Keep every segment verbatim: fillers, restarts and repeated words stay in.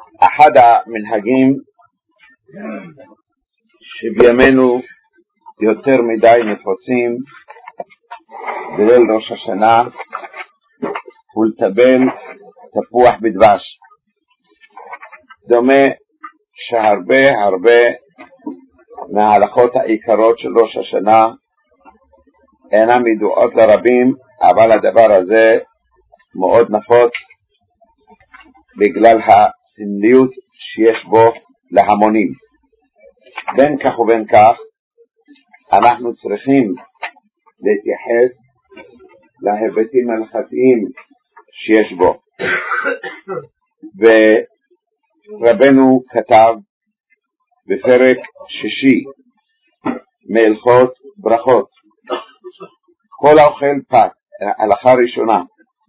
אחד המנהגים שבימינו יותר מדי נפוצים בליל ראש השנה הוא לטבל תפוח בדבש. דומה שהרבה הרבה מההלכות העיקרות של ראש השנה אינן ידועות לרבים, אבל הדבר הזה מאוד נפוץ בגלל הסמליות שיש בו להמונים. בין כך ובין כך אנחנו צריכים להתייחס להיבטים ההלכתיים שיש בו. ורבנו כתב בפרק שישי מהלכות ברכות, כל האוכל פת, הלכה ראשונה,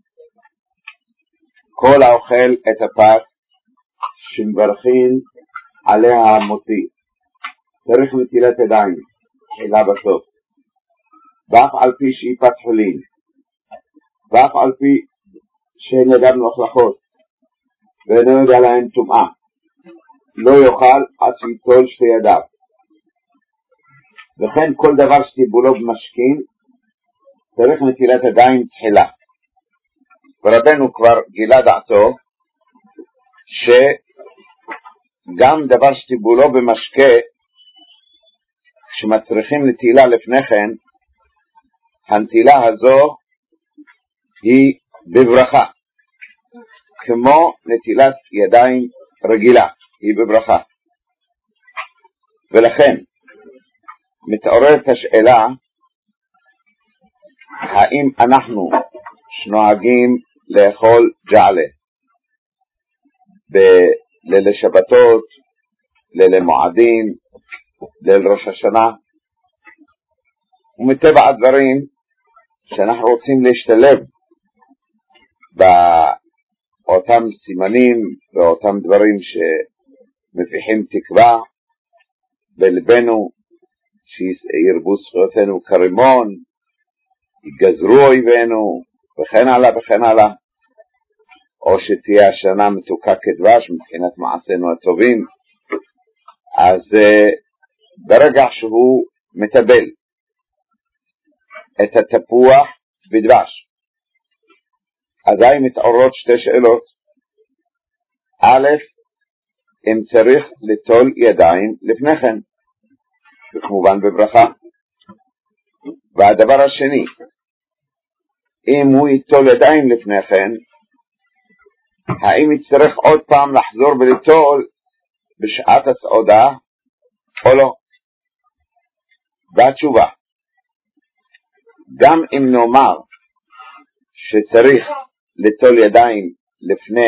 כל האוכל את הפת שמברכים עליה המוציא צריך נטילת ידיים תחילה בסוף, ואף על פי שהיא פת חולין, ואף על פי שאין ידיו מלוכלכות ואינו יודע להן טומאה, לא יאכל עד שיטול שתי ידיו. וכן כל דבר שטיבולו במשכין צריך נטילת ידיים תחילה. ורבנו כבר גילה דעתו שגם דבר שטיבולו במשקה שמצריכים נטילה לפני כן, הנטילה הזו היא בברכה, כמו נטילת ידיים רגילה, היא בברכה. ולכן מתעוררת השאלה, האם אנחנו שנוהגים לאכול ג'עלה בליל שבתות, ליל מועדים, ליל ראש השנה? ומטבע הדברים שאנחנו רוצים להשתלב באותם סימנים ואותם דברים שמפיחים תקווה בלבנו, שירבו זכויותינו כרימון, יגזרו אויבינו וכן הלאה וכן הלאה, או שתהיה השנה מתוקה כדבש מבחינת מעשינו הטובים. אז ברגע שהוא מטבל את התפוח בדבש, אזי מתעוררות שתי שאלות. א', אם צריך ליטול ידיים לפני כן, וכמובן בברכה. והדבר השני, אם הוא ייטול ידיים לפני כן, האם יצטרך עוד פעם לחזור וליטול בשעת הסעודה או לא? והתשובה, גם אם נאמר שצריך ליטול ידיים לפני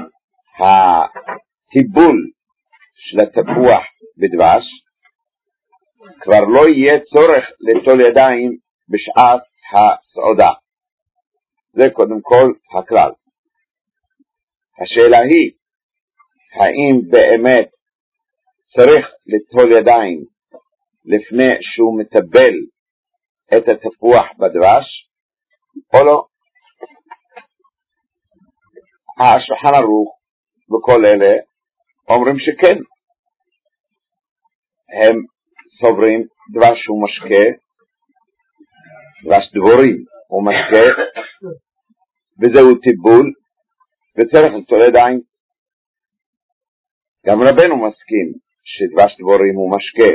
הטיבול של התפוח בדבש, כבר לא יהיה צורך ליטול ידיים בשעת הסעודה. זה קודם כל הכלל. השאלה היא, האם באמת צריך ליטול ידיים לפני שהוא מטבל את התפוח בדבש או לא? השולחן ערוך וכל אלה אומרים שכן. הם סוברים דבש הוא משקה, דבש דבורים הוא משקה, וזהו טיבול, וצריך ליטול ידיים. גם רבנו מסכים שדבש דבורים הוא משקה,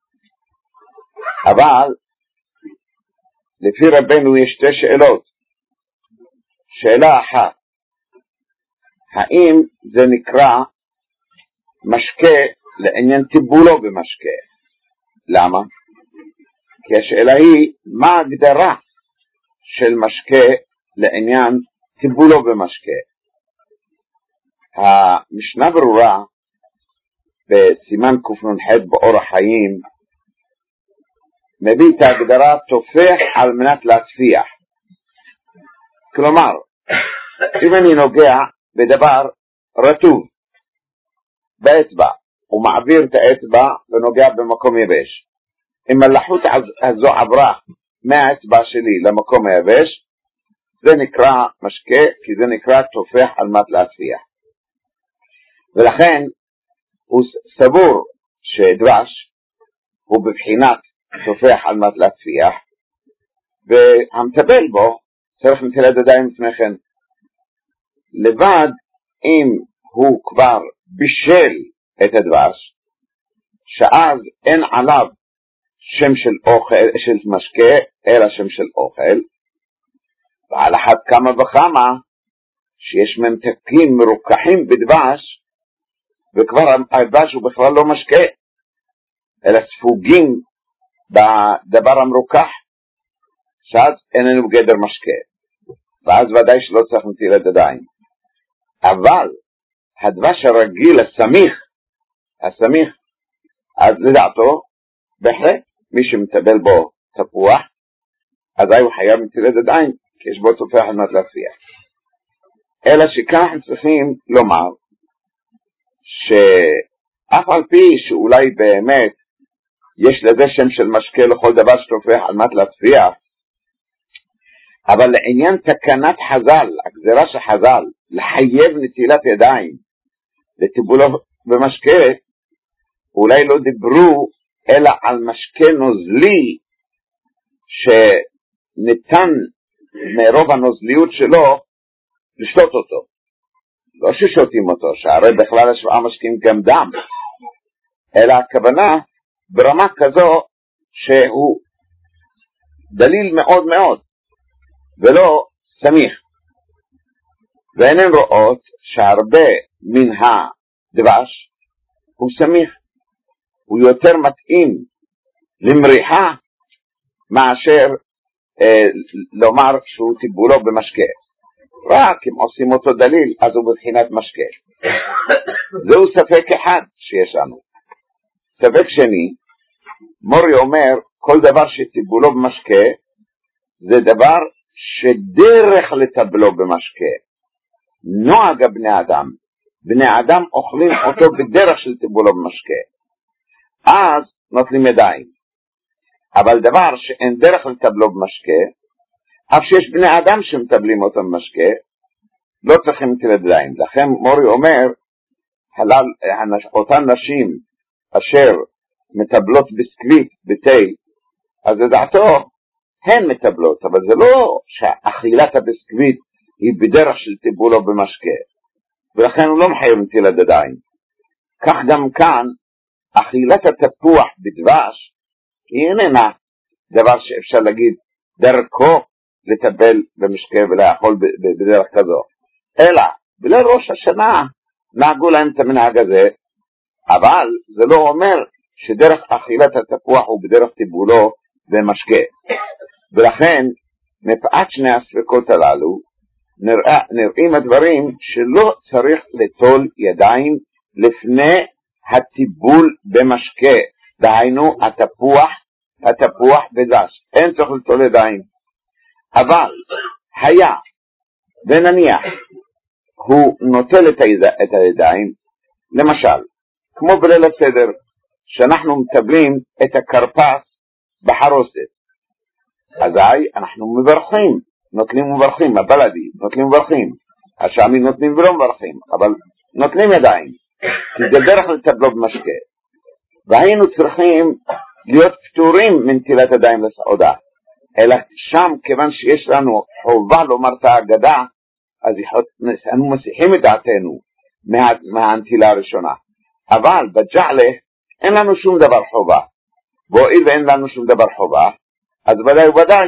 אבל לפי רבנו יש שתי שאלות. שאלה אחת, האם זה נקרא משקה לעניין טיבולו במשקה? למה? כי השאלה היא, מה ההגדרה של משקה לעניין טיבולו במשקה? המשנה ברורה בסימן קנ"ח באור החיים מביא את ההגדרה תופח על מנת להצפיח. כלומר, אם אני נוגע בדבר רטוב באצבע ומעביר את האצבע ונוגע במקום יבש, אם הלחות הזו עברה מהאצבע שלי למקום היבש, זה נקרא משקה, כי זה נקרא תופח על מנת להצפיח. ולכן הוא סבור שדבש הוא בבחינת תופח על מנת להצפיח, והמטבל בו צריך נטילת ידיים לפני כן. לבד אם הוא כבר בישל את הדבש, שאז אין עליו שם של אוכל, של משקה, אלא שם של אוכל, ועל אחת כמה וכמה שיש ממתקים מרוכחים בדבש, וכבר הדבש הוא בכלל לא משקה, אלא ספוגים בדבר המרוכח, שאז איננו בגדר משקה, ואז ודאי שלא צריך נטילת ידיים. אבל הדבש הרגיל, הסמיך, הסמיך, אז לדעתו, בהחלט, מי שמטבל בו תפוח, אז הוא חייב נטילת ידיים, כי יש בו תופח על מנת להצפיח. אלא שכאן אנחנו צריכים לומר, שאף על פי שאולי באמת יש לזה שם של משקה לכל דבר שתופח על מנת להצפיח, אבל לעניין תקנת חז"ל, הגזירה של חז"ל, לחייב נטילת ידיים לטיבולו במשקה, אולי לא דיברו אלא על משקה נוזלי שניתן מרוב הנוזליות שלו לשתות אותו. לא ששותים אותו, שהרי בכלל השבעה משקים גם דם, אלא הכוונה ברמה כזו שהוא דליל מאוד מאוד ולא סמיך, ואינן רואות שהרבה מן הדבש הוא סמיך, הוא יותר מתאים למריחה מאשר אה, לומר שהוא טיבולו במשקה. רק אם עושים אותו דליל אז הוא בבחינת משקה. זהו ספק אחד שיש לנו. ספק שני, מורי אומר כל דבר שטיבולו במשקה זה דבר שדרך לטבלו במשקה. נוהג בני אדם, בני אדם אוכלים אותו בדרך של טיבולו במשקה, אז נוטלים ידיים. אבל דבר שאין דרך לטבלו במשקה, אף שיש בני אדם שמטבלים אותו במשקה, לא צריכים נטילת ידיים. לכן מורי אומר, הלל, אותן נשים אשר מטבלות בסקווית בתה, אז לדעתו הן מטבלות, אבל זה לא שאכילת הבסקווית היא בדרך של טיבולו במשקה, ולכן הוא לא מחייב נטילת ידיים. כך גם כאן, אכילת התפוח בדבש היא איננה דבר שאפשר להגיד דרכו לטבל במשקה ולאכול בדרך כזו, אלא בליל ראש השנה נהגו להם את המנהג הזה, אבל זה לא אומר שדרך אכילת התפוח הוא בדרך טיבולו במשקה. ולכן מפאת שני הספקות הללו נראה, נראים הדברים שלא צריך לטול ידיים לפני הטיבול במשקה, דהיינו התפוח, התפוח בדבש, אין צריך לטול ידיים. אבל היה ונניח הוא נוטל את, היד... את הידיים, למשל כמו בליל הסדר שאנחנו מטבלים את הקרפס בחרוסת, אזי אנחנו מברכים, נוטלים ומברכים, הבלדי נוטלים ומברכים, השעמים נוטלים ולא מברכים, אבל נוטלים ידיים כי זה דרך לטבלו במשקה, והיינו צריכים להיות פטורים מנטילת ידיים לסעודה. אלא שם כיוון שיש לנו חובה לומר את ההגדה, אז אנו מסיחים את דעתנו מה, מהנטילה הראשונה. אבל בג'עלה אין לנו שום דבר חובה, והואיל ואין לנו שום דבר חובה, אז ודאי וודאי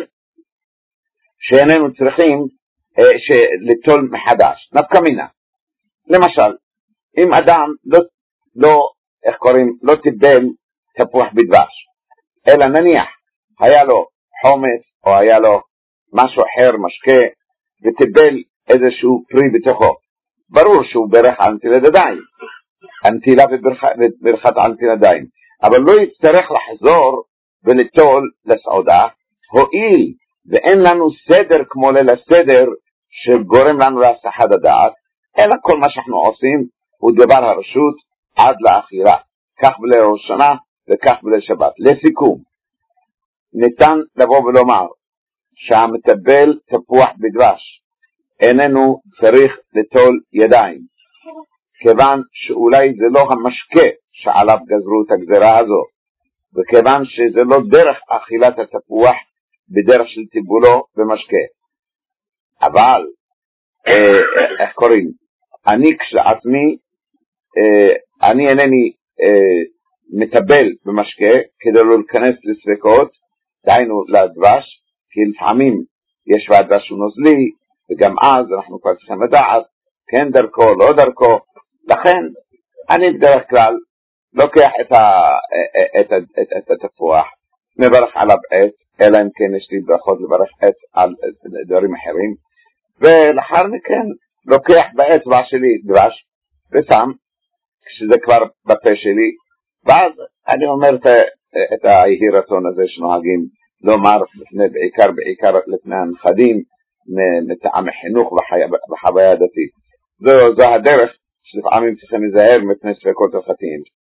שאיננו צריכים אה, לטול מחדש. נפקא מינה, למשל אם אדם לא, לא, איך קוראים, לא טיבל תפוח בדבש, אלא נניח היה לו חומץ או היה לו משהו אחר, משקה, וטיבל איזשהו פרי בתוכו, ברור שהוא ברך על נטילת ידיים, הנטילה וברכת על נטילת ידיים, אבל לא יצטרך לחזור ולטול לסעודה, הואיל ואין לנו סדר כמו ליל הסדר שגורם לנו להסחת הדעת, אלא כל מה שאנחנו עושים הוא דבר הרשות עד לאכילה, כך בליל ראש השנה וכך בליל שבת. לסיכום, ניתן לבוא ולומר שהמטבל תפוח בדבש איננו צריך לטול ידיים, כיוון שאולי זה לא המשקה שעליו גזרו את הגזרה הזו, וכיוון שזה לא דרך אכילת התפוח בדרך של טיבולו במשקה. אבל, אה, איך קוראים? אני כשעצמי, אה, אני אינני אה, מטבל במשקה כדי לא להיכנס לספקות, דהיינו לדבש, כי לפעמים יש והדבש שהוא נוזלי, וגם אז אנחנו כבר צריכים לדעת, כן דרכו, לא דרכו, לכן אני בדרך כלל לוקח את, ה, את, את, את, את התפוח, מברך עליו עץ, אלא אם כן יש לי ברכות לברך עץ על דברים אחרים, ולאחר מכן לוקח באצבע שלי דבש, ושם, כשזה כבר בפה שלי, ואז אני אומר את, את היהי רצון הזה שנוהגים לומר, לפני, בעיקר, בעיקר לפני הנכדים, מטעם החינוך וחוויה דתית. זו, זו הדרך שלפעמים צריכים להיזהר מפני ספקות הלכתיים.